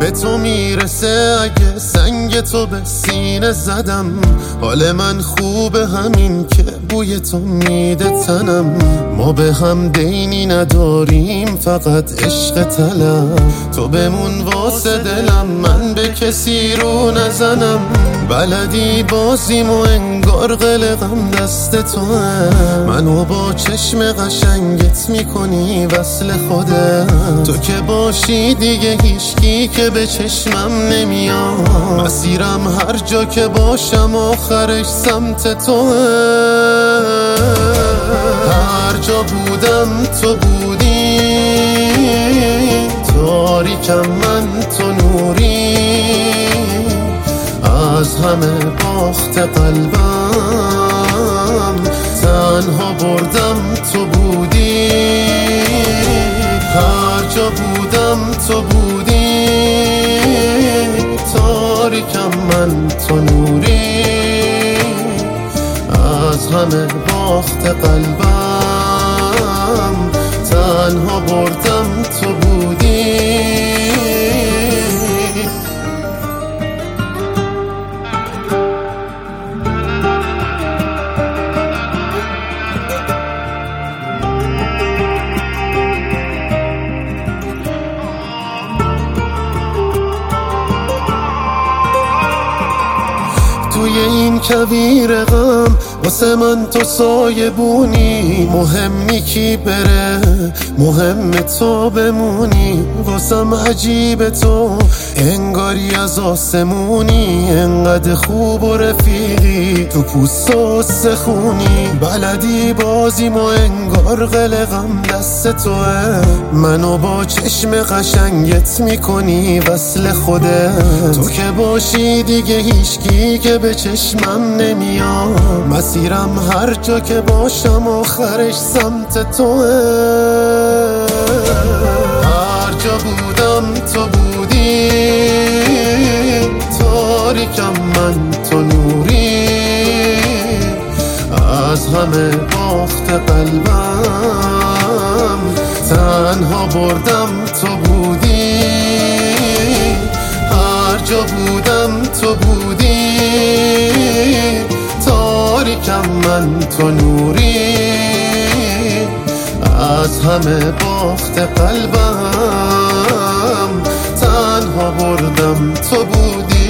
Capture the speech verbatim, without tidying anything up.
به تو میرسه اگه سنگ تو به سینه زدم. حال من خوبه همین که بوی تو میده تنم. ما به هم دینی نداریم فقط عشق طلب. تو بمون واسه دلم من به کسی رو نزنم. بلدی بازیم و انگار قلقم دست تو هم. منو با چشم قشنگت میکنی وصل خوده. تو که باشی دیگه هیچکی که به چشمم نمیاد. مسیرم هر جا که باشم آخرش سمت تو هم. هر جا بودم تو بودی، تاریکم من تو نوری. از همه باخت قلبم تنها بردم تو بودی. هر جا بودم تو بودی، تاریکم من تو نوری. از همه باخت قلبم تنها بردم تو بودی. توی این کویر غم واسه من تو سایه بونی. مهمی کی بره مهم تو بمونی. واسم عجیب تو انگاری از آسمونی. انقدر خوب و رفیقی تو پوست و سخونی. بلدی بازیم و انگار قلقم دست توه. منو با چشم قشنگت میکنی وصل خوده. تو که باشی دیگه هیچکی که به چشمم نمیاد. مسیرم هر جا که باشم آخرش سمت توه. هر جا بودم تو بودی، تاریکم من تو نوری. از همه باخت قلبم تنها بردم تو بودی. هر جا بودم تو بودی، تاریکم من تو نوری. از همه باخت قلبم تنها بردم تو بودی.